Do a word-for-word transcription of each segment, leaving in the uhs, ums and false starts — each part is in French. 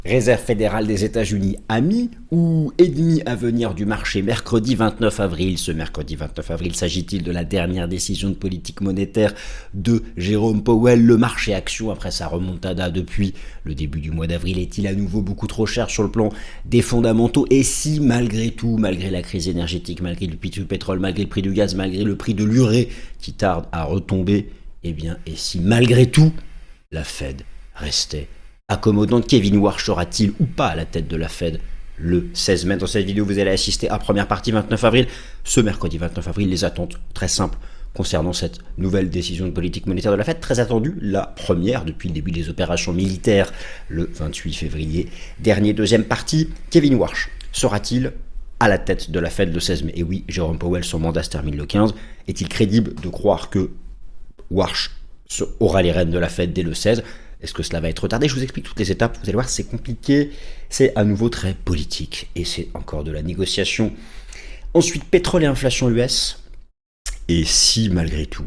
Réserve fédérale des États-Unis, amis ou ennemis à venir du marché mercredi vingt-neuf avril. Ce mercredi vingt-neuf avril, s'agit-il de la dernière décision de politique monétaire de Jérôme Powell? Le marché action, après sa remontada depuis le début du mois d'avril, est-il à nouveau beaucoup trop cher sur le plan des fondamentaux? Et si, malgré tout, malgré la crise énergétique, malgré le prix du pétrole, malgré le prix du gaz, malgré le prix de l'urée qui tarde à retomber, eh bien, et si, malgré tout, la Fed restait accommodante? Kevin Warsh sera-t-il ou pas à la tête de la Fed le seize mai? Dans cette vidéo, vous allez assister à première partie vingt-neuf avril. Ce mercredi vingt-neuf avril, les attentes très simples concernant cette nouvelle décision de politique monétaire de la Fed, très attendue, la première depuis le début des opérations militaires le vingt-huit février dernier. Deuxième partie, Kevin Warsh sera-t-il à la tête de la Fed le seize mai? Et oui, Jérôme Powell, son mandat se termine le quinze. Est-il crédible de croire que Warsh aura les rênes de la Fed dès le seize? Est-ce que cela va être retardé? Je vous explique toutes les étapes. Vous allez voir, c'est compliqué. C'est à nouveau très politique. Et c'est encore de la négociation. Ensuite, pétrole et inflation U S. Et si, malgré tout,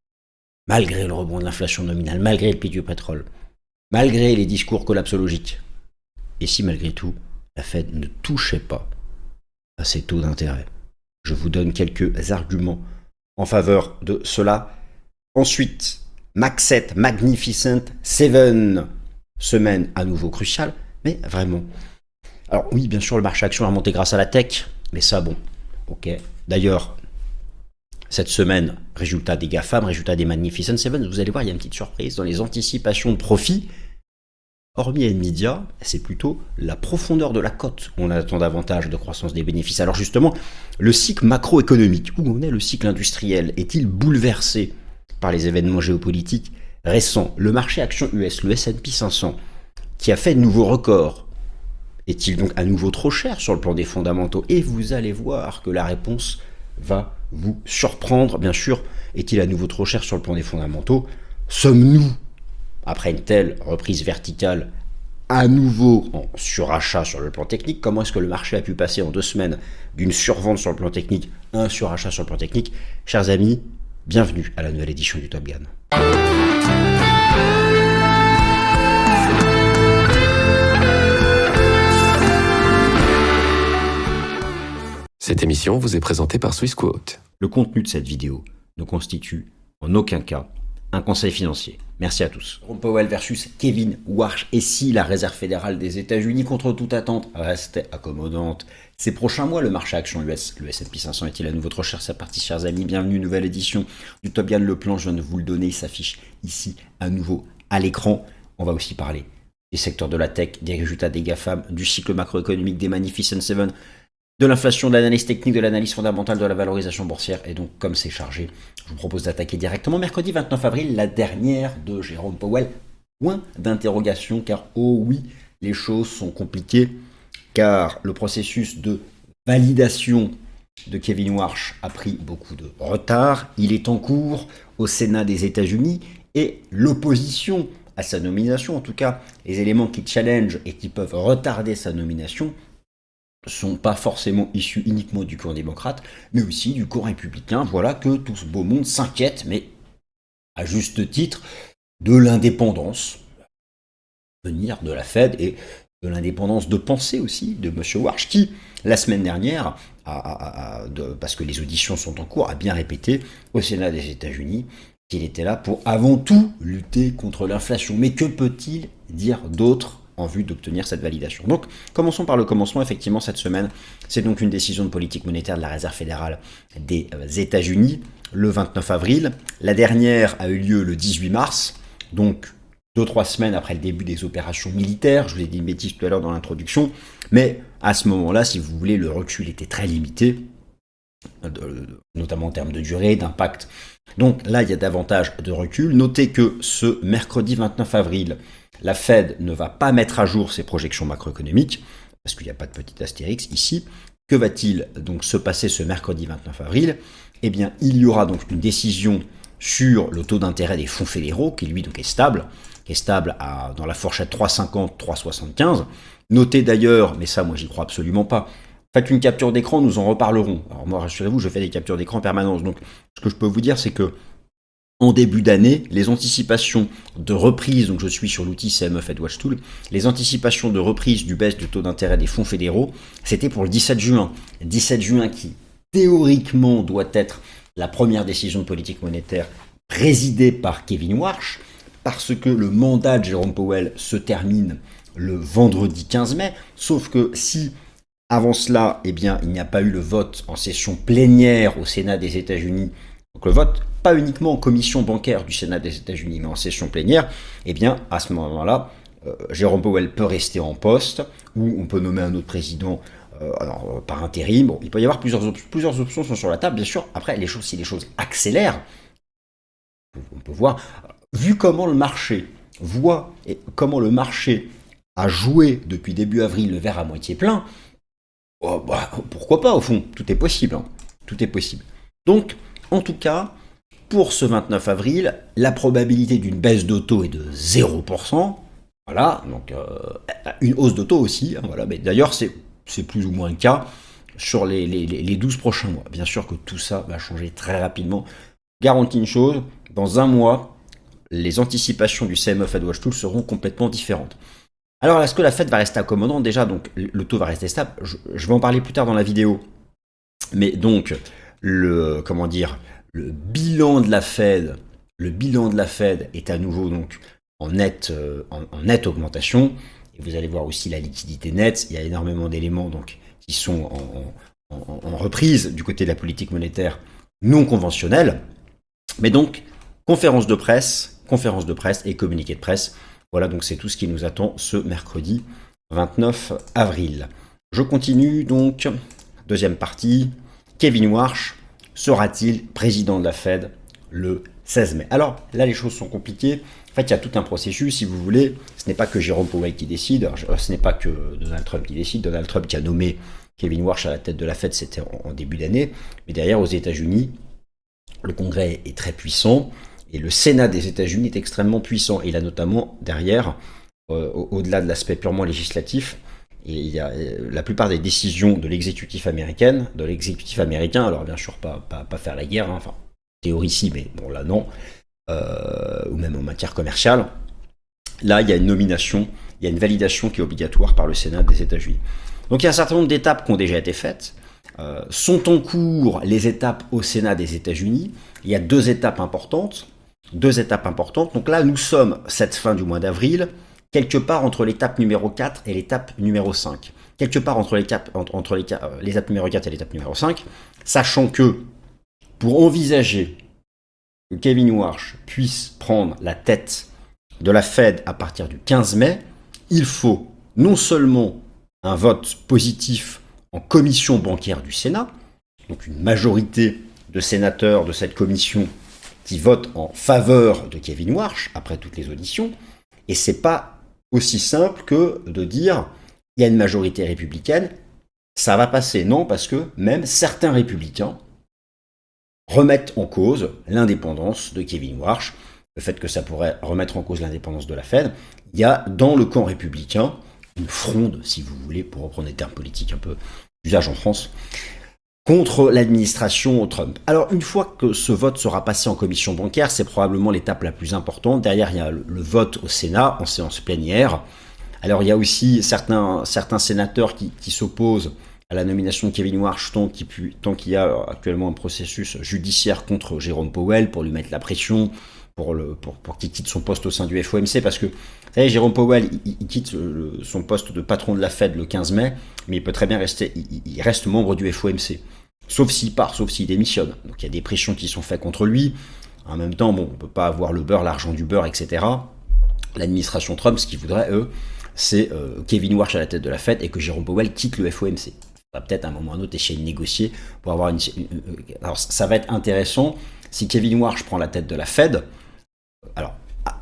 malgré le rebond de l'inflation nominale, malgré le prix du pétrole, malgré les discours collapsologiques, et si, malgré tout, la Fed ne touchait pas à ses taux d'intérêt? Je vous donne quelques arguments en faveur de cela. Ensuite, Max sept, Magnificent sept, semaine à nouveau cruciale, mais vraiment. Alors oui, bien sûr, le marché action a remonté grâce à la tech, mais ça, bon, ok. D'ailleurs, cette semaine, résultat des GAFAM, résultat des Magnificent sept, vous allez voir, il y a une petite surprise dans les anticipations de profit. Hormis Nvidia, c'est plutôt la profondeur de la cote où on attend davantage de croissance des bénéfices. Alors justement, le cycle macroéconomique, où en est le cycle industriel? Est-il bouleversé par les événements géopolitiques récents? Le marché action U S, le S and P cinq cents, qui a fait de nouveaux records, est-il donc à nouveau trop cher sur le plan des fondamentaux? Et vous allez voir que la réponse va vous surprendre. Bien sûr, est-il à nouveau trop cher sur le plan des fondamentaux? Sommes-nous, après une telle reprise verticale, à nouveau en surachat sur le plan technique? Comment est-ce que le marché a pu passer en deux semaines d'une survente sur le plan technique à un surachat sur le plan technique? Chers amis, bienvenue à la nouvelle édition du Top Gun. Cette émission vous est présentée par Swissquote. Le contenu de cette vidéo ne constitue en aucun cas un conseil financier. Merci à tous. Jérôme Powell versus Kevin Warsh. Et si la Réserve fédérale des États-Unis, contre toute attente, restait accommodante ces prochains mois? Le marché action U S, le S and P cinq cents, est-il à nouveau trop cher? C'est parti, chers amis. Bienvenue, nouvelle édition du Top Gun. Le plan, je viens de vous le donner, il s'affiche ici à nouveau à l'écran. On va aussi parler des secteurs de la tech, des résultats des GAFAM, du cycle macroéconomique, des Magnificent sept, de l'inflation, de l'analyse technique, de l'analyse fondamentale, de la valorisation boursière. Et donc, comme c'est chargé, je vous propose d'attaquer directement mercredi vingt-neuf avril, la dernière de Jérôme Powell. Point d'interrogation, car oh oui, les choses sont compliquées, car le processus de validation de Kevin Warsh a pris beaucoup de retard. Il est en cours au Sénat des États-Unis et l'opposition à sa nomination, en tout cas les éléments qui challenge et qui peuvent retarder sa nomination, sont pas forcément issus uniquement du camp démocrate, mais aussi du camp républicain. Voilà que tout ce beau monde s'inquiète, mais à juste titre, de l'indépendance à venir de la Fed et de l'indépendance de pensée aussi de M. Warsh, qui, la semaine dernière, a, a, a, de, parce que les auditions sont en cours, a bien répété au Sénat des États-Unis qu'il était là pour avant tout lutter contre l'inflation. Mais que peut-il dire d'autre en vue d'obtenir cette validation? Donc, commençons par le commencement. Effectivement, cette semaine, c'est donc une décision de politique monétaire de la Réserve fédérale des États-Unis, le vingt-neuf avril. La dernière a eu lieu le dix-huit mars, donc deux, trois semaines après le début des opérations militaires. Je vous ai dit une bêtise tout à l'heure dans l'introduction, mais à ce moment-là, si vous voulez, le recul était très limité, notamment en termes de durée, d'impact. Donc là, il y a davantage de recul. Notez que ce mercredi vingt-neuf avril, la Fed ne va pas mettre à jour ses projections macroéconomiques, parce qu'il n'y a pas de petit astérix ici. Que va-t-il donc se passer ce mercredi vingt-neuf avril? Eh bien, il y aura donc une décision sur le taux d'intérêt des fonds fédéraux, qui lui donc est stable, qui est stable à, dans la fourchette trois virgule cinquante à trois virgule soixante-quinze. Notez d'ailleurs, mais ça moi j'y crois absolument pas, faites une capture d'écran, nous en reparlerons. Alors moi, rassurez-vous, je fais des captures d'écran en permanence. Donc, ce que je peux vous dire, c'est que en début d'année, les anticipations de reprise, donc je suis sur l'outil C M E Fed Watch Tool, les anticipations de reprise du baisse du taux d'intérêt des fonds fédéraux, c'était pour le dix-sept juin. dix-sept juin qui, théoriquement, doit être la première décision de politique monétaire présidée par Kevin Warsh, parce que le mandat de Jérôme Powell se termine le vendredi quinze mai, sauf que si, avant cela, eh bien, il n'y a pas eu le vote en session plénière au Sénat des États-Unis, donc le vote, pas uniquement en commission bancaire du Sénat des États-Unis, mais en session plénière, eh bien, à ce moment-là, euh, Jérôme Powell peut rester en poste, ou on peut nommer un autre président euh, alors, euh, par intérim. Bon, il peut y avoir plusieurs, op- plusieurs options sont sur la table, bien sûr. Après, les choses, si les choses accélèrent, on peut voir, vu comment le marché voit et comment le marché a joué depuis début avril le verre à moitié plein, oh, bah, pourquoi pas au fond, tout est possible, hein. Tout est possible. Donc, en tout cas, pour ce vingt-neuf avril, la probabilité d'une baisse de taux est de zéro pour cent. Voilà, donc euh, une hausse de taux aussi. Hein, voilà, mais d'ailleurs, c'est, c'est plus ou moins le cas sur les, les, les douze prochains mois. Bien sûr que tout ça va changer très rapidement. Garantie une chose, dans un mois, les anticipations du C M E Fed Watch Tool seront complètement différentes. Alors, est-ce que la Fed va rester accommodante? Déjà, donc, le taux va rester stable. Je, je vais en parler plus tard dans la vidéo. Mais donc, le, comment dire, le bilan de la Fed, le bilan de la Fed est à nouveau donc en nette, euh, en, en nette augmentation. Et vous allez voir aussi la liquidité nette. Il y a énormément d'éléments donc qui sont en, en, en reprise du côté de la politique monétaire non conventionnelle. Mais donc, conférence de presse, conférence de presse et communiqué de presse. Voilà, donc c'est tout ce qui nous attend ce mercredi vingt-neuf avril. Je continue donc, deuxième partie. Kevin Warsh sera-t-il président de la Fed le seize mai? Alors là, les choses sont compliquées. En fait, il y a tout un processus, si vous voulez. Ce n'est pas que Jérôme Powell qui décide, alors, ce n'est pas que Donald Trump qui décide. Donald Trump qui a nommé Kevin Warsh à la tête de la Fed, c'était en, en début d'année. Mais derrière, aux États-Unis, le Congrès est très puissant et le Sénat des États-Unis est extrêmement puissant. Et il a notamment derrière, euh, au-delà de l'aspect purement législatif, et il y a la plupart des décisions de l'exécutif américain, de l'exécutif américain, alors bien sûr pas, pas, pas faire la guerre, hein, enfin théorie si, mais bon là non, euh, ou même en matière commerciale, là il y a une nomination, il y a une validation qui est obligatoire par le Sénat des États-Unis. Donc il y a un certain nombre d'étapes qui ont déjà été faites, euh, sont en cours les étapes au Sénat des États-Unis, il y a deux étapes importantes, deux étapes importantes, donc là nous sommes cette fin du mois d'avril, quelque part entre l'étape numéro quatre et l'étape numéro cinq. Quelque part entre l'étape, entre, entre l'étape numéro quatre et l'étape numéro cinq, sachant que pour envisager que Kevin Warsh puisse prendre la tête de la Fed à partir du quinze mai, il faut non seulement un vote positif en commission bancaire du Sénat, donc une majorité de sénateurs de cette commission qui votent en faveur de Kevin Warsh après toutes les auditions, et c'est pas aussi simple que de dire il y a une majorité républicaine, ça va passer. Non, parce que même certains républicains remettent en cause l'indépendance de Kevin Warsh, le fait que ça pourrait remettre en cause l'indépendance de la Fed. Il y a dans le camp républicain une fronde, si vous voulez, pour reprendre des termes politiques un peu d'usage en France, contre l'administration Trump. Alors, une fois que ce vote sera passé en commission bancaire, c'est probablement l'étape la plus importante. Derrière, il y a le, le vote au Sénat, en séance plénière. Alors, il y a aussi certains, certains sénateurs qui, qui s'opposent à la nomination de Kevin Warsh tant qu'il, tant qu'il y a actuellement un processus judiciaire contre Jérôme Powell pour lui mettre la pression, pour, le, pour, pour qu'il quitte son poste au sein du F O M C, parce que, vous savez, Jérôme Powell, il, il quitte le, son poste de patron de la Fed le quinze mai, mais il peut très bien rester, il, il reste membre du F O M C. Sauf s'il part, sauf s'il démissionne. Donc il y a des pressions qui sont faites contre lui. En même temps, bon, on ne peut pas avoir le beurre, l'argent du beurre, et cetera. L'administration Trump, ce qu'ils voudraient, eux, c'est euh, Kevin Warsh à la tête de la Fed et que Jérôme Powell quitte le F O M C. On va peut-être à un moment ou à un autre essayer de négocier pour avoir une... Alors ça va être intéressant si Kevin Warsh prend la tête de la Fed. Alors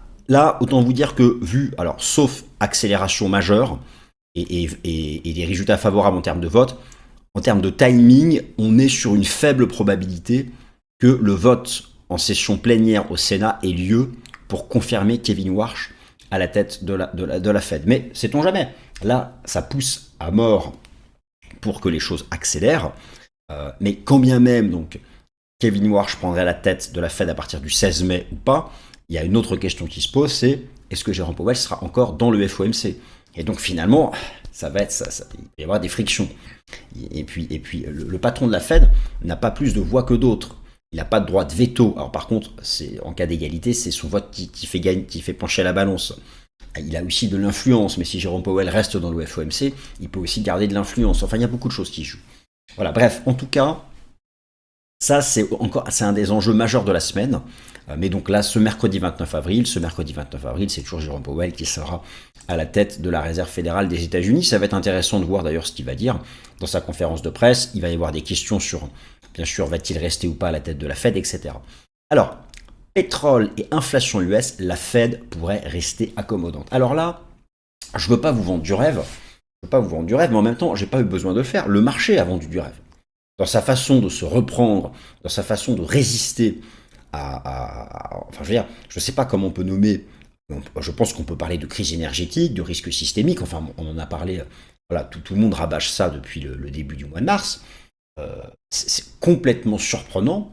là, autant vous dire que vu, alors sauf accélération majeure et, et, et, et des résultats favorables en termes de vote, en termes de timing, on est sur une faible probabilité que le vote en session plénière au Sénat ait lieu pour confirmer Kevin Warsh à la tête de la, de la, de la Fed. Mais sait-on jamais. Là, ça pousse à mort pour que les choses accélèrent. Euh, mais quand bien même, donc, Kevin Warsh prendrait la tête de la Fed à partir du seize mai ou pas, il y a une autre question qui se pose, c'est est-ce que Jérôme Powell sera encore dans le F O M C? Et donc finalement, ça va être ça, ça, il va y avoir des frictions. Et puis, et puis le, le patron de la Fed n'a pas plus de voix que d'autres. Il n'a pas de droit de veto. Alors par contre, c'est, en cas d'égalité, c'est son vote qui, qui, fait gagne, qui fait pencher la balance. Il a aussi de l'influence, mais si Jérôme Powell reste dans le F O M C, il peut aussi garder de l'influence. Enfin, il y a beaucoup de choses qui jouent. Voilà, bref, en tout cas, ça c'est encore, c'est un des enjeux majeurs de la semaine. Mais donc là, ce mercredi vingt-neuf avril, ce mercredi vingt-neuf avril, c'est toujours Jérôme Powell qui sera à la tête de la Réserve fédérale des États-Unis. Ça va être intéressant de voir d'ailleurs ce qu'il va dire dans sa conférence de presse. Il va y avoir des questions sur, bien sûr, va-t-il rester ou pas à la tête de la Fed, et cetera. Alors, pétrole et inflation U S, la Fed pourrait rester accommodante. Alors là, je ne veux pas vous vendre du rêve, je ne veux pas vous vendre du rêve, mais en même temps, je n'ai pas eu besoin de le faire. Le marché a vendu du rêve. Dans sa façon de se reprendre, dans sa façon de résister à, à, à enfin je veux dire, je ne sais pas comment on peut nommer, je pense qu'on peut parler de crise énergétique, de risque systémique, enfin on en a parlé, voilà, tout, tout le monde rabâche ça depuis le, le début du mois de mars. Euh, c'est, c'est complètement surprenant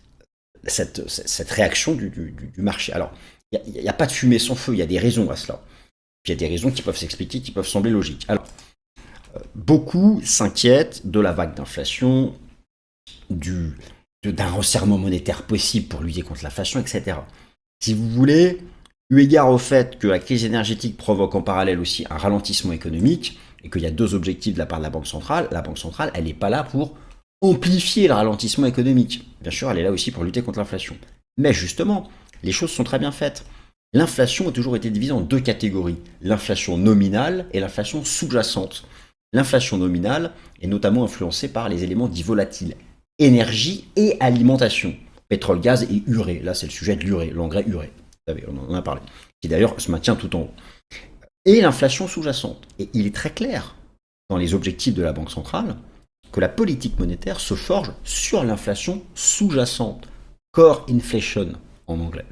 cette, cette, cette réaction du, du, du marché. Alors, il n'y a, a pas de fumée sans feu, il y a des raisons à cela. Il y a des raisons qui peuvent s'expliquer, qui peuvent sembler logiques. Alors, euh, beaucoup s'inquiètent de la vague d'inflation, du... d'un resserrement monétaire possible pour lutter contre l'inflation, et cetera. Si vous voulez, eu égard au fait que la crise énergétique provoque en parallèle aussi un ralentissement économique, et qu'il y a deux objectifs de la part de la Banque centrale, la Banque centrale, elle n'est pas là pour amplifier le ralentissement économique. Bien sûr, elle est là aussi pour lutter contre l'inflation. Mais justement, les choses sont très bien faites. L'inflation a toujours été divisée en deux catégories, l'inflation nominale et l'inflation sous-jacente. L'inflation nominale est notamment influencée par les éléments dits volatiles, énergie et alimentation, pétrole, gaz et urée. Là, c'est le sujet de l'urée, l'engrais urée. Vous savez, on en a parlé. Qui d'ailleurs se maintient tout en haut. Et l'inflation sous-jacente. Et il est très clair dans les objectifs de la Banque centrale que la politique monétaire se forge sur l'inflation sous-jacente. Core inflation en anglais.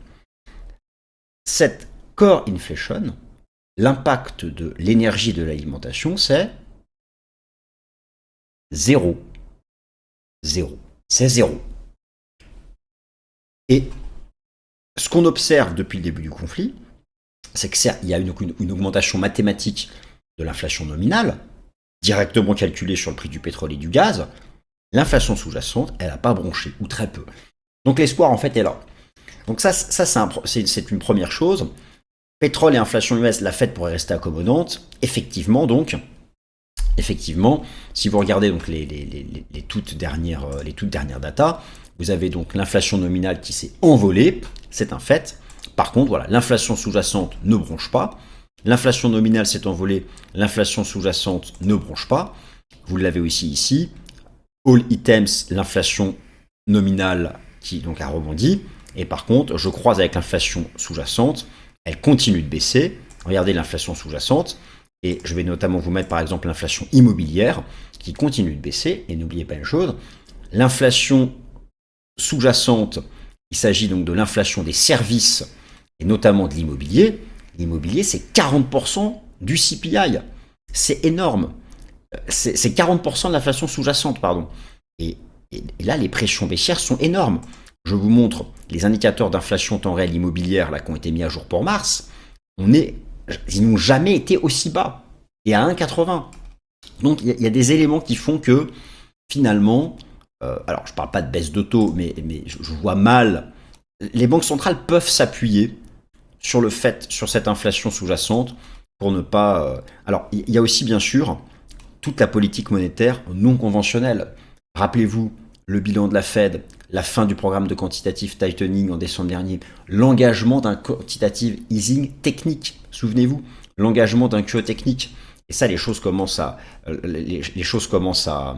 Cette core inflation, l'impact de l'énergie de l'alimentation, c'est zéro. Zéro. C'est zéro. Et ce qu'on observe depuis le début du conflit, c'est que certes, il y a une, une, une augmentation mathématique de l'inflation nominale, directement calculée sur le prix du pétrole et du gaz. L'inflation sous-jacente, elle n'a pas bronché, ou très peu. Donc l'espoir, en fait, est là. Donc ça, ça c'est, un, c'est, c'est une première chose. Pétrole et inflation U S, la Fed pourrait rester accommodante. Effectivement, donc, effectivement, si vous regardez donc les, les, les, les, toutes dernières, les toutes dernières datas, vous avez donc l'inflation nominale qui s'est envolée, c'est un fait. Par contre, voilà, l'inflation sous-jacente ne bronche pas. L'inflation nominale s'est envolée, l'inflation sous-jacente ne bronche pas. Vous l'avez aussi ici. All items, l'inflation nominale qui donc a rebondi. Et par contre, je croise avec l'inflation sous-jacente, elle continue de baisser. Regardez l'inflation sous-jacente. Et je vais notamment vous mettre par exemple l'inflation immobilière qui continue de baisser. Et n'oubliez pas une chose, l'inflation sous-jacente, il s'agit donc de l'inflation des services et notamment de l'immobilier. L'immobilier, c'est quarante pour cent du C P I. C'est énorme. C'est, c'est quarante pour cent de l'inflation sous-jacente, pardon. Et, et, et là, les pressions baissières sont énormes. Je vous montre les indicateurs d'inflation temps réel immobilière là, qui ont été mis à jour pour mars. On est, ils n'ont jamais été aussi bas. Et à un virgule quatre-vingts. Donc, il y, y a des éléments qui font que, finalement, euh, alors je ne parle pas de baisse de taux, mais, mais je, je vois mal. Les banques centrales peuvent s'appuyer sur le fait, sur cette inflation sous-jacente, pour ne pas... Euh... Alors, il y a aussi, bien sûr, toute la politique monétaire non conventionnelle. Rappelez-vous, le bilan de la Fed, la fin du programme de quantitative tightening en décembre dernier, l'engagement d'un quantitative easing technique. Souvenez-vous, l'engagement d'un Q E technique. Et ça, les choses commencent à, les, les choses commencent à,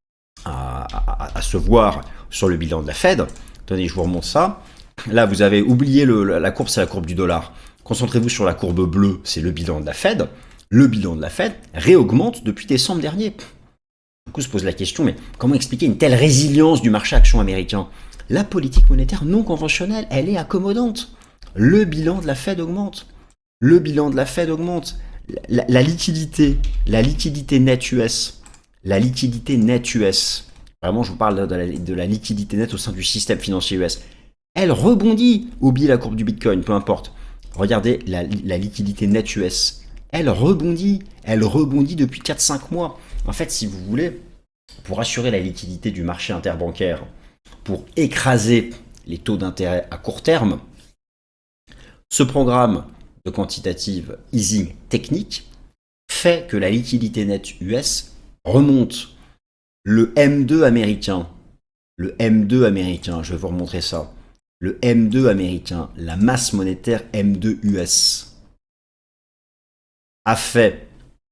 à, à, à se voir sur le bilan de la Fed. Attendez, je vous remonte ça. Là, vous avez oublié le, la courbe, c'est la courbe du dollar. Concentrez-vous sur la courbe bleue, c'est le bilan de la Fed. Le bilan de la Fed réaugmente depuis décembre dernier. Du coup, se pose la question, mais comment expliquer une telle résilience du marché action américain? La politique monétaire non conventionnelle, elle est accommodante. Le bilan de la Fed augmente. Le bilan de la Fed augmente. La, la liquidité, la liquidité nette U S, la liquidité nette U S vraiment je vous parle de la, de la liquidité nette au sein du système financier U S, elle rebondit. Oubliez la courbe du Bitcoin, peu importe. Regardez la, la liquidité nette U S. Elle rebondit. Elle rebondit depuis quatre cinq mois. En fait, si vous voulez, pour assurer la liquidité du marché interbancaire, pour écraser les taux d'intérêt à court terme, ce programme de quantitative easing technique fait que la liquidité nette U S remonte. Le M deux américain, le M deux américain, je vais vous remontrer ça, le M deux américain, la masse monétaire M deux U S, a fait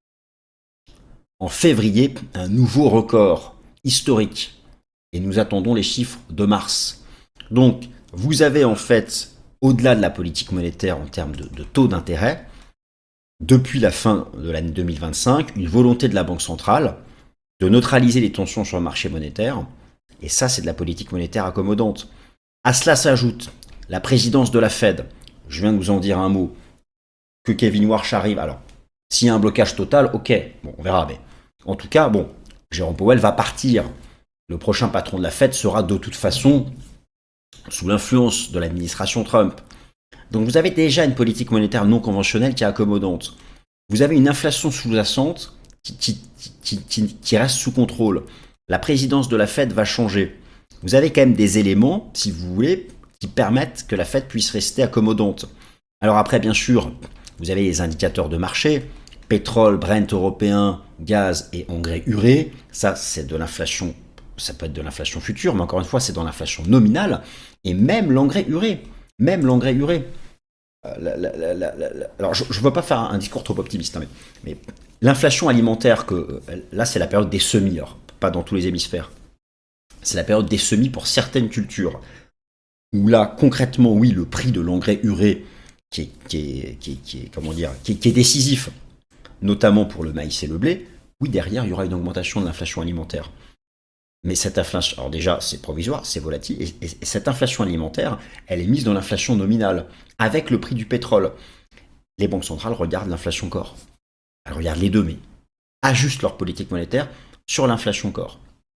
en février un nouveau record historique. Et nous attendons les chiffres de mars. Donc, vous avez en fait, au-delà de la politique monétaire en termes de, de taux d'intérêt, depuis la fin de l'année deux mille vingt-cinq, une volonté de la Banque centrale de neutraliser les tensions sur le marché monétaire. Et ça, c'est de la politique monétaire accommodante. À cela s'ajoute la présidence de la Fed. Je viens de vous en dire un mot. Que Kevin Warsh arrive. Alors, s'il y a un blocage total, ok, bon, on verra. Mais en tout cas, bon, Jérôme Powell va partir. Le prochain patron de la Fed sera de toute façon sous l'influence de l'administration Trump. Donc vous avez déjà une politique monétaire non conventionnelle qui est accommodante. Vous avez une inflation sous-jacente qui, qui, qui, qui, qui reste sous contrôle. La présidence de la Fed va changer. Vous avez quand même des éléments, si vous voulez, qui permettent que la Fed puisse rester accommodante. Alors après, bien sûr, vous avez les indicateurs de marché, pétrole, Brent européen, gaz et engrais urée. Ça, c'est de l'inflation. Ça peut être de l'inflation future, mais encore une fois, c'est dans l'inflation nominale. Et même l'engrais urée. Même l'engrais urée. Euh, la, la, la, la, la, alors, je ne veux pas faire un discours trop optimiste, hein, mais, mais l'inflation alimentaire, que, là, c'est la période des semis, alors, pas dans tous les hémisphères. C'est la période des semis pour certaines cultures. Où là, concrètement, oui, le prix de l'engrais urée, qui est, qui est, qui est, qui est, comment dire, qui est, qui est décisif, notamment pour le maïs et le blé, oui, derrière, il y aura une augmentation de l'inflation alimentaire. Mais cette inflation, alors déjà, c'est provisoire, c'est volatile, et, et, et cette inflation alimentaire, elle est mise dans l'inflation nominale, avec le prix du pétrole. Les banques centrales regardent l'inflation corps. Elles regardent les deux, mais ajustent leur politique monétaire sur l'inflation corps.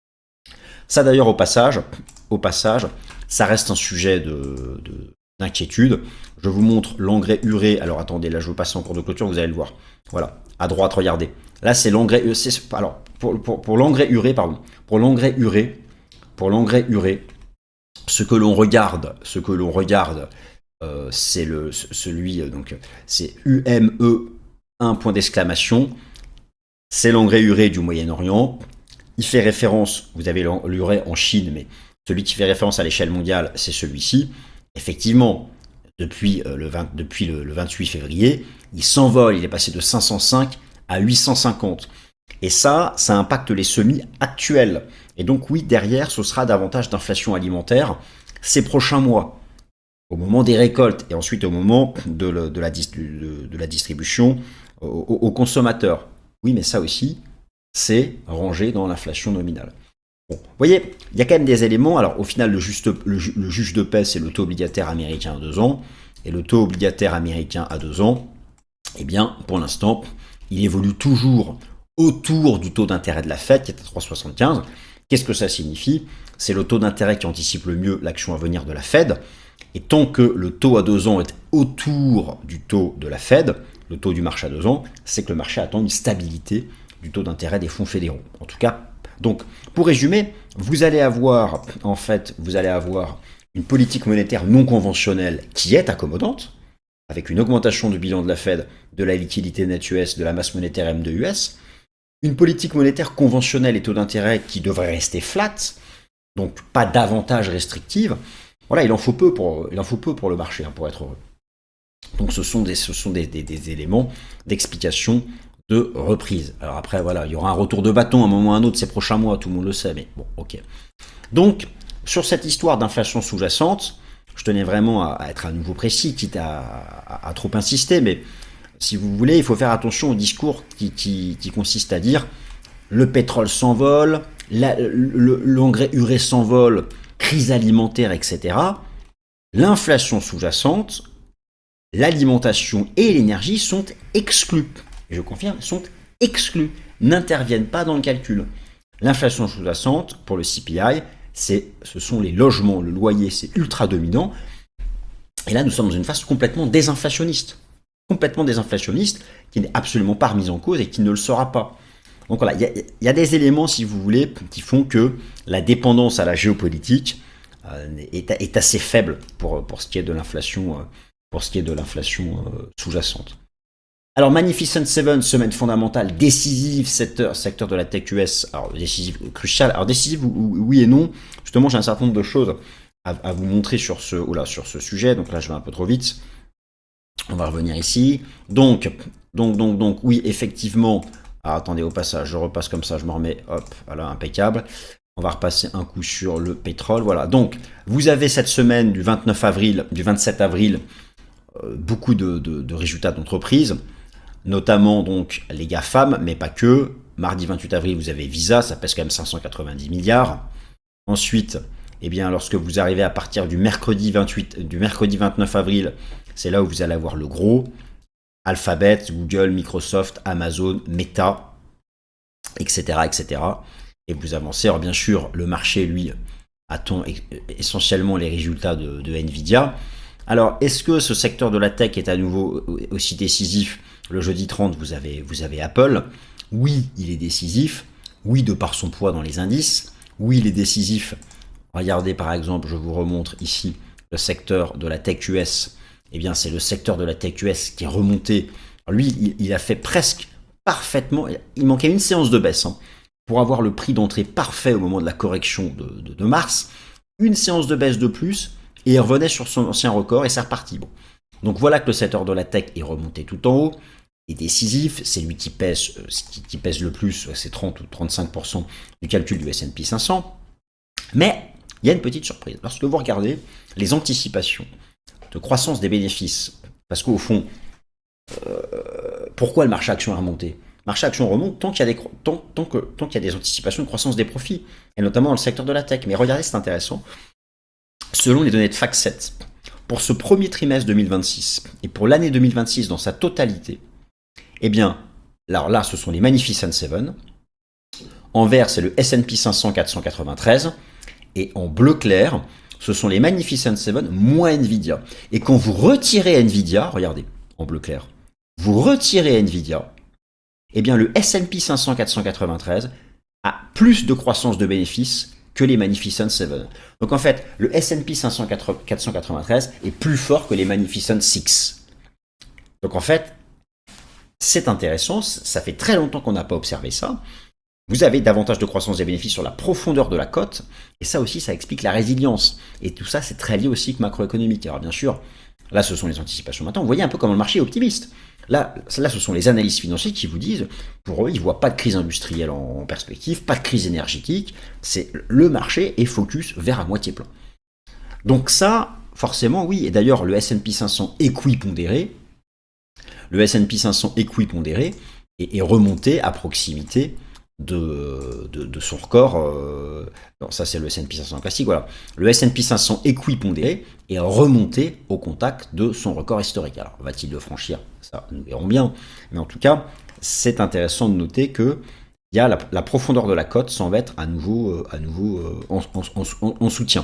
Ça d'ailleurs, au passage, au passage, ça reste un sujet de, de, d'inquiétude. Je vous montre l'engrais urée. Alors attendez, là je veux passer en cours de clôture, vous allez le voir. Voilà, à droite, regardez. Là c'est l'engrais urée. Alors, pour, pour, pour l'engrais urée, pardon. Pour l'engrais urée, pour l'engrais urée, ce que l'on regarde, ce que l'on regarde, euh, c'est le celui, donc c'est U M E un point d'exclamation. C'est l'engrais urée du Moyen-Orient. Il fait référence, vous avez l'urée en Chine, mais celui qui fait référence à l'échelle mondiale, c'est celui-ci. Effectivement, depuis, le, vingt, depuis le, le vingt-huit février, il s'envole, il est passé de cinq cent cinq à huit cent cinquante. Et ça, ça impacte les semis actuels. Et donc oui, derrière, ce sera davantage d'inflation alimentaire ces prochains mois, au moment des récoltes et ensuite au moment de, le, de, la, de, de la distribution aux, aux consommateurs. Oui, mais ça aussi, c'est rangé dans l'inflation nominale. Bon, vous voyez, il y a quand même des éléments. Alors, au final, le, juste, le, le juge de paix, c'est le taux obligataire américain à deux ans. Et le taux obligataire américain à deux ans, eh bien, pour l'instant, il évolue toujours autour du taux d'intérêt de la Fed, qui est à trois virgule soixante-quinze. Qu'est-ce que ça signifie? C'est le taux d'intérêt qui anticipe le mieux l'action à venir de la Fed. Et tant que le taux à deux ans est autour du taux de la Fed, le taux du marché à deux ans, c'est que le marché attend une stabilité du taux d'intérêt des fonds fédéraux. En tout cas, donc, pour résumer, vous allez avoir, en fait, vous allez avoir une politique monétaire non conventionnelle qui est accommodante, avec une augmentation du bilan de la Fed, de la liquidité nette U S, de la masse monétaire M deux U S, une politique monétaire conventionnelle et taux d'intérêt qui devrait rester flat, donc pas davantage restrictive. Voilà, il en faut peu pour, il en faut peu pour le marché, hein, pour être heureux. Donc ce sont des, ce sont des, des, des éléments d'explication de reprise. Alors après, voilà, il y aura un retour de bâton à un moment ou à un autre ces prochains mois, tout le monde le sait, mais bon, ok. Donc, sur cette histoire d'inflation sous-jacente, je tenais vraiment à, à être à nouveau précis, quitte à, à, à trop insister, mais si vous voulez, il faut faire attention au discours qui, qui, qui consiste à dire le pétrole s'envole, la, le, l'engrais urée s'envole, crise alimentaire, et cetera. L'inflation sous-jacente, l'alimentation et l'énergie sont exclus. Et je confirme, sont exclus, n'interviennent pas dans le calcul. L'inflation sous-jacente, pour le C P I, c'est, ce sont les logements, le loyer, c'est ultra dominant. Et là, nous sommes dans une phase complètement désinflationniste. Complètement désinflationniste, qui n'est absolument pas remise en cause et qui ne le sera pas. Donc voilà, il y, y a des éléments, si vous voulez, qui font que la dépendance à la géopolitique euh, est, est assez faible pour, pour ce qui est de l'inflation, euh, pour ce qui est de l'inflation euh, sous-jacente. Alors Magnificent Seven, semaine fondamentale, décisive, secteur, secteur de la tech U S, alors décisive, crucial. Alors décisive, oui et non. Justement, j'ai un certain nombre de choses à, à vous montrer sur ce, oula, sur ce sujet. Donc là, je vais un peu trop vite. On va revenir ici. Donc, donc, donc, donc, oui, effectivement. Alors, attendez, au passage, je repasse comme ça, je me remets, hop, voilà, impeccable. On va repasser un coup sur le pétrole, voilà. Donc, vous avez cette semaine du vingt-neuf avril, du vingt-sept avril, euh, beaucoup de, de, de résultats d'entreprise, notamment donc les GAFAM, mais pas que. Mardi vingt-huit avril, vous avez Visa, ça pèse quand même cinq cent quatre-vingt-dix milliards. Ensuite, eh bien, lorsque vous arrivez à partir du mercredi vingt-huit, du mercredi vingt-neuf avril, c'est là où vous allez avoir le gros. Alphabet, Google, Microsoft, Amazon, Meta, et cetera, et cetera. Et vous avancez. Alors bien sûr, le marché, lui, attend essentiellement les résultats de, de Nvidia. Alors, est-ce que ce secteur de la tech est à nouveau aussi décisif? Le jeudi trente, vous avez, vous avez Apple. Oui, il est décisif. Oui, de par son poids dans les indices. Oui, il est décisif. Regardez par exemple, je vous remontre ici le secteur de la tech U S. Eh bien, c'est le secteur de la tech U S qui est remonté. Alors lui, il, il a fait presque parfaitement. Il manquait une séance de baisse hein, pour avoir le prix d'entrée parfait au moment de la correction de, de, de mars. Une séance de baisse de plus et il revenait sur son ancien record et c'est reparti. Bon. Donc voilà que le secteur de la tech est remonté tout en haut. Est décisif, c'est lui qui pèse, qui, qui pèse le plus, c'est trente ou trente-cinq pour cent du calcul du S and P cinq cents. Mais il y a une petite surprise. Lorsque vous regardez les anticipations de croissance des bénéfices, parce qu'au fond, euh, pourquoi le marché action a remonté? Le marché action remonte tant qu'il y a des, tant, tant que, tant qu'il y a des anticipations de croissance des profits, et notamment dans le secteur de la tech. Mais regardez, c'est intéressant. Selon les données de FactSet, pour ce premier trimestre deux mille vingt-six et pour l'année deux mille vingt-six dans sa totalité, eh bien, alors là, ce sont les Magnificent Seven. En vert, c'est le S and P cinq cents quatre cent quatre-vingt-treize. Et en bleu clair, ce sont les Magnificent Seven moins Nvidia. Et quand vous retirez Nvidia, regardez, en bleu clair, vous retirez Nvidia, eh bien le S and P cinq cents quatre cent quatre-vingt-treize a plus de croissance de bénéfices que les Magnificent Seven. Donc en fait, le S and P cinq cents quatre cent quatre-vingt-treize est plus fort que les Magnificent Six. Donc en fait, c'est intéressant, ça fait très longtemps qu'on n'a pas observé ça. Vous avez davantage de croissance des bénéfices sur la profondeur de la cote, et ça aussi, ça explique la résilience. Et tout ça, c'est très lié au cycle macroéconomique. Alors bien sûr, là, ce sont les anticipations maintenant. Vous voyez un peu comment le marché est optimiste. Là, là, ce sont les analystes financiers qui vous disent, pour eux, ils ne voient pas de crise industrielle en perspective, pas de crise énergétique. C'est le marché est focus vers à moitié plein. Donc ça, forcément, oui. Et d'ailleurs, le S and P cinq cents équipondéré, le S and P cinq cents équipondéré est, est remonté à proximité De, de, de son record, euh, non, ça c'est le S and P cinq cents classique, voilà. Le S and P cinq cents équipondéré est remonté au contact de son record historique. Alors, va-t-il le franchir? Ça, nous verrons bien. Mais en tout cas, c'est intéressant de noter que il y a la, la profondeur de la cote semble être à nouveau, euh, à nouveau euh, en, en, en, en soutien.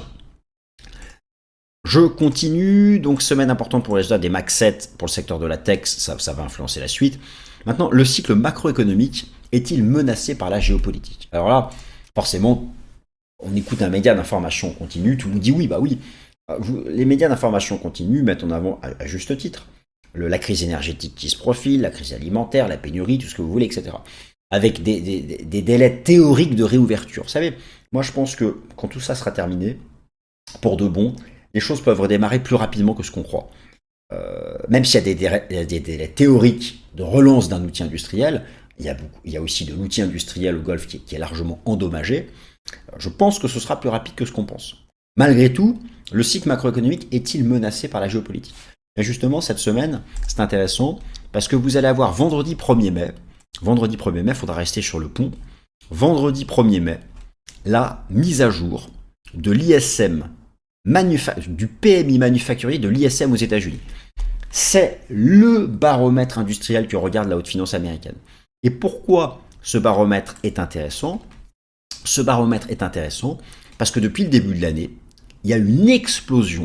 Je continue, donc semaine importante pour les résultats des M A C sept pour le secteur de la tech, ça, ça va influencer la suite. Maintenant, le cycle macroéconomique est-il menacé par la géopolitique? Alors là, forcément, on écoute un média d'information continue, tout le monde dit oui, bah oui. Vous, les médias d'information continue mettent en avant, à, à juste titre, le, la crise énergétique qui se profile, la crise alimentaire, la pénurie, tout ce que vous voulez, et cetera. Avec des, des, des délais théoriques de réouverture. Vous savez, moi je pense que quand tout ça sera terminé, pour de bon, les choses peuvent redémarrer plus rapidement que ce qu'on croit. Euh, même s'il y a des délais, des délais théoriques de relance d'un outil industriel, il y a, beaucoup, il y a aussi de l'outil industriel au Golfe qui est, qui est largement endommagé. Je pense que ce sera plus rapide que ce qu'on pense. Malgré tout, le cycle macroéconomique est-il menacé par la géopolitique? Et justement, cette semaine, c'est intéressant parce que vous allez avoir vendredi premier mai, vendredi premier mai, il faudra rester sur le pont, vendredi premier mai, la mise à jour de l'I S M, manufa- du P M I manufacturier de l'I S M aux États-Unis. C'est le baromètre industriel que regarde la haute finance américaine. Et pourquoi ce baromètre est intéressant? ce baromètre est intéressant parce que depuis le début de l'année, il y a une explosion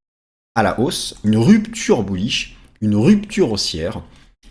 à la hausse, une rupture bullish, une rupture haussière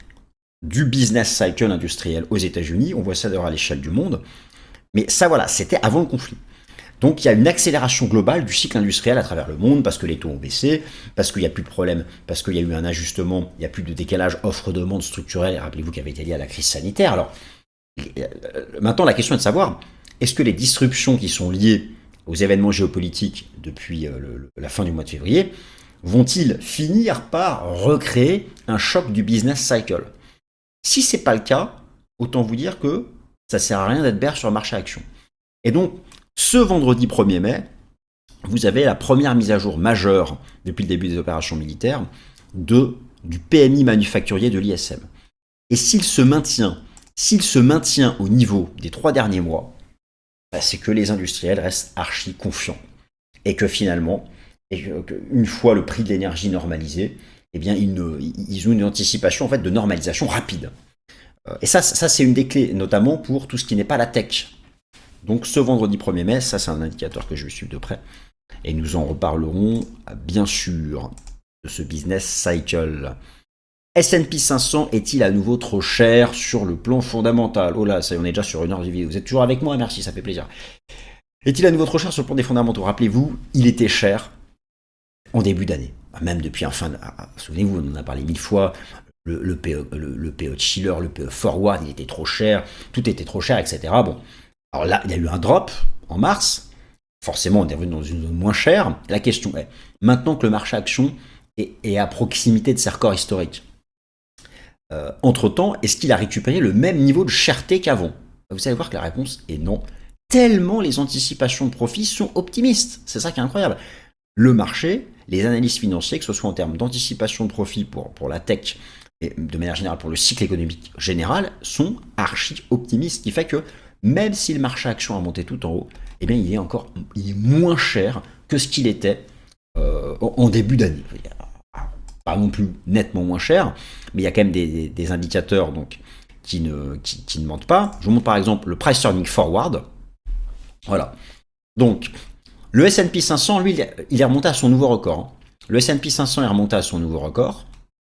du business cycle industriel aux États-Unis. On voit ça d'ailleurs à l'échelle du monde. Mais ça, voilà, c'était avant le conflit. Donc il y a une accélération globale du cycle industriel à travers le monde parce que les taux ont baissé, parce qu'il n'y a plus de problème, parce qu'il y a eu un ajustement, il n'y a plus de décalage offre-demande structurel, rappelez-vous qui avait été lié à la crise sanitaire. Alors maintenant la question est de savoir, est-ce que les disruptions qui sont liées aux événements géopolitiques depuis le, la fin du mois de février vont-ils finir par recréer un choc du business cycle? Si ce n'est pas le cas, autant vous dire que ça ne sert à rien d'être bear sur le marché action. Et donc, ce vendredi premier mai, vous avez la première mise à jour majeure depuis le début des opérations militaires de, du P M I manufacturier de l'I S M. Et s'il se maintient, s'il se maintient au niveau des trois derniers mois, bah c'est que les industriels restent archi confiants. Et que finalement, et que, une fois le prix de l'énergie normalisé, eh bien, ils, ne, ils ont une anticipation en fait, de normalisation rapide. Et ça, ça, c'est une des clés, notamment pour tout ce qui n'est pas la tech. Donc ce vendredi premier mai, ça c'est un indicateur que je vais suivre de près. Et nous en reparlerons bien sûr de ce business cycle. S and P cinq cents est-il à nouveau trop cher sur le plan fondamental? Oh là, ça, on est déjà sur une heure de vidéo. Vous êtes toujours avec moi? Merci, ça fait plaisir. Est-il à nouveau trop cher sur le plan des fondamentaux? Rappelez-vous, il était cher en début d'année. Même depuis un fin de... Souvenez-vous, on en a parlé mille fois. Le, le, P E, le, le P E de Schiller, le P E forward, il était trop cher. Tout était trop cher, et cetera. Bon. Alors là, il y a eu un drop en mars. Forcément, on est revenu dans une zone moins chère. La question est, maintenant que le marché action est, est à proximité de ses records historiques, euh, entre-temps, est-ce qu'il a récupéré le même niveau de cherté qu'avant? Vous allez voir que la réponse est non. Tellement les anticipations de profit sont optimistes. C'est ça qui est incroyable. Le marché, les analystes financiers, que ce soit en termes d'anticipation de profit pour, pour la tech et de manière générale pour le cycle économique général, sont archi optimistes. Ce qui fait que même si le marché action a monté tout en haut, eh bien, il est encore il est moins cher que ce qu'il était euh, en début d'année. Pas non plus nettement moins cher, mais il y a quand même des, des, des indicateurs donc, qui, ne, qui, qui ne mentent pas. Je vous montre par exemple le price earning forward. Voilà. Donc, le S and P cinq cents, lui, il est remonté à son nouveau record. Le S and P cinq cents est remonté à son nouveau record.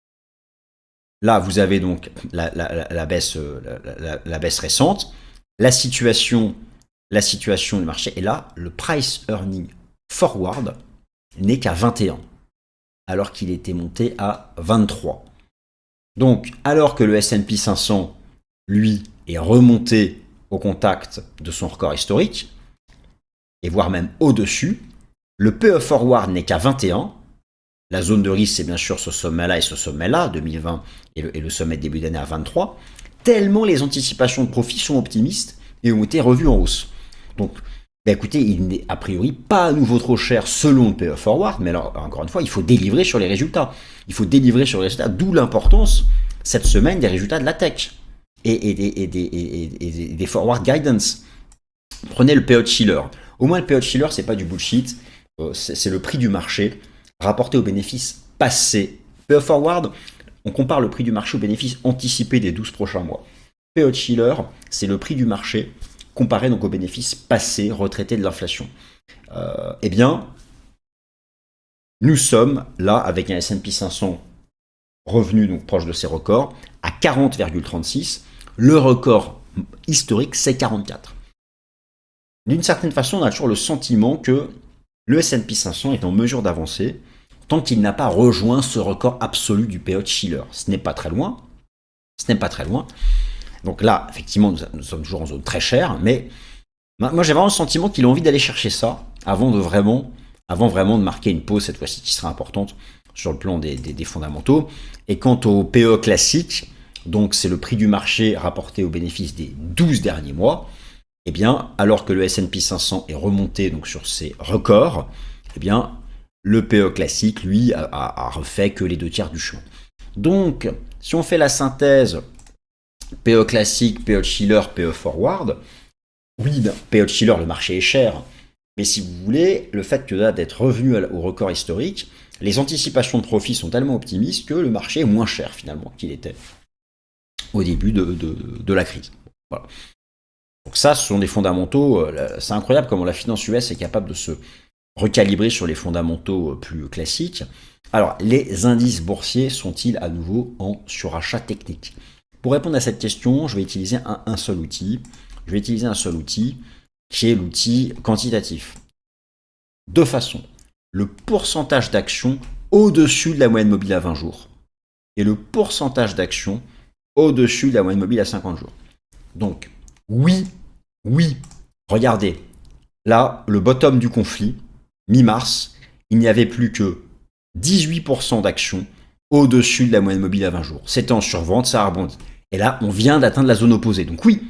Là, vous avez donc la, la, la, la, baisse, la, la, la baisse récente. La situation, la situation du marché. Et là, le price earning forward n'est qu'à vingt et un, alors qu'il était monté à vingt-trois. Donc, alors que le S and P cinq cents, lui, est remonté au contact de son record historique, et voire même au-dessus, le P E forward n'est qu'à vingt et un. La zone de risque, c'est bien sûr ce sommet-là et ce sommet-là, deux mille vingt, et le, et le sommet de début d'année à vingt-trois. Tellement les anticipations de profit sont optimistes et ont été revues en hausse. Donc, bah écoutez, il n'est a priori pas à nouveau trop cher selon le P E forward, mais alors, encore une fois, il faut délivrer sur les résultats. Il faut délivrer sur les résultats, d'où l'importance, cette semaine, des résultats de la tech et, et, des, et, des, et, et des forward guidance. Prenez le P E de Schiller. Au moins, le P E de Schiller, c'est pas du bullshit, euh, c'est, c'est le prix du marché rapporté aux bénéfices passés. P E forward, on compare le prix du marché aux bénéfices anticipés des douze prochains mois. P E de Schiller, c'est le prix du marché comparé donc aux bénéfices passés, retraités de l'inflation. Euh, eh bien, nous sommes là avec un S and P cinq cents revenu donc proche de ses records à quarante virgule trente-six. Le record historique, c'est quarante-quatre. D'une certaine façon, on a toujours le sentiment que le S and P cinq cents est en mesure d'avancer tant qu'il n'a pas rejoint ce record absolu du P E de Schiller. Ce n'est pas très loin. Ce n'est pas très loin. Donc là, effectivement, nous, nous sommes toujours en zone très chère, mais moi j'ai vraiment le sentiment qu'il a envie d'aller chercher ça avant de vraiment, avant vraiment de marquer une pause cette fois-ci qui sera importante sur le plan des, des, des fondamentaux. Et quant au P E classique, donc c'est le prix du marché rapporté aux bénéfices des douze derniers mois, eh bien, alors que le S and P cinq cents est remonté donc sur ses records, eh bien, le P E classique, lui, a, a, a refait que les deux tiers du chemin. Donc, si on fait la synthèse, P E classique, P E de Schiller, P E forward, oui, ben, P E de Schiller, le marché est cher, mais si vous voulez, le fait que là, d'être revenu au record historique, les anticipations de profit sont tellement optimistes que le marché est moins cher finalement qu'il était au début de, de, de la crise. Voilà. Donc ça, ce sont des fondamentaux, c'est incroyable comment la finance U S est capable de se recalibrer sur les fondamentaux plus classiques. Alors, les indices boursiers sont-ils à nouveau en surachat technique? Pour répondre à cette question, je vais utiliser un, un seul outil. Je vais utiliser un seul outil, qui est l'outil quantitatif. Deux façons. Le pourcentage d'actions au-dessus de la moyenne mobile à vingt jours et le pourcentage d'actions au-dessus de la moyenne mobile à cinquante jours. Donc, oui, oui, regardez, là, le bottom du conflit, mi-mars, il n'y avait plus que dix-huit pour cent d'actions au-dessus de la moyenne mobile à vingt jours. C'était en survente, ça a rebondi. Et là, on vient d'atteindre la zone opposée. Donc oui,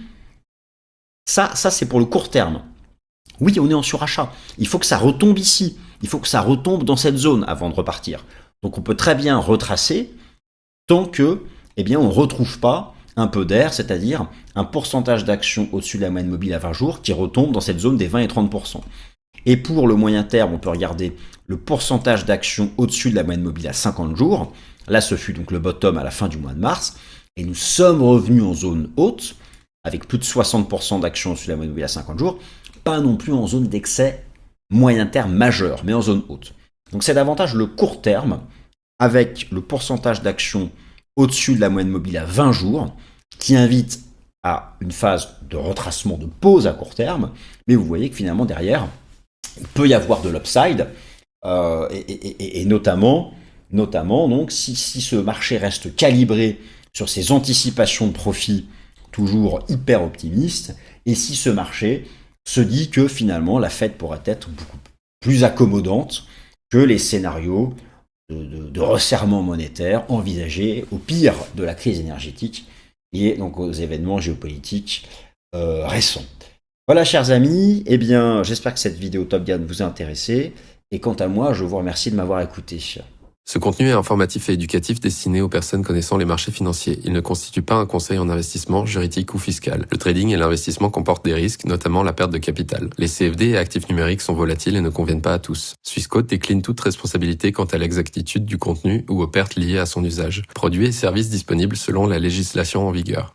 ça, ça c'est pour le court terme. Oui, on est en surachat. Il faut que ça retombe ici. Il faut que ça retombe dans cette zone avant de repartir. Donc on peut très bien retracer tant que, eh bien, on ne retrouve pas un peu d'air, c'est-à-dire un pourcentage d'actions au-dessus de la moyenne mobile à vingt jours qui retombe dans cette zone des vingt et trente pour cent. Et pour le moyen terme, on peut regarder le pourcentage d'actions au-dessus de la moyenne mobile à cinquante jours. Là, ce fut donc le bottom à la fin du mois de mars. Et nous sommes revenus en zone haute, avec plus de soixante pour cent d'actions au-dessus de la moyenne mobile à cinquante jours. Pas non plus en zone d'excès moyen terme majeur, mais en zone haute. Donc c'est davantage le court terme, avec le pourcentage d'actions au-dessus de la moyenne mobile à vingt jours, qui invite à une phase de retracement, de pause à court terme. Mais vous voyez que finalement, derrière, il peut y avoir de l'upside, euh, et, et, et notamment, notamment donc, si, si ce marché reste calibré sur ses anticipations de profit toujours hyper optimistes, et si ce marché se dit que finalement la Fed pourrait être beaucoup plus accommodante que les scénarios de, de, de resserrement monétaire envisagés au pire de la crise énergétique et donc aux événements géopolitiques euh, récents. Voilà, chers amis, eh bien, j'espère que cette vidéo Top Gun vous a intéressé. Et quant à moi, je vous remercie de m'avoir écouté. Ce contenu est informatif et éducatif destiné aux personnes connaissant les marchés financiers. Il ne constitue pas un conseil en investissement, juridique ou fiscal. Le trading et l'investissement comportent des risques, notamment la perte de capital. Les C F D et actifs numériques sont volatiles et ne conviennent pas à tous. Swissquote décline toute responsabilité quant à l'exactitude du contenu ou aux pertes liées à son usage. Produits et services disponibles selon la législation en vigueur.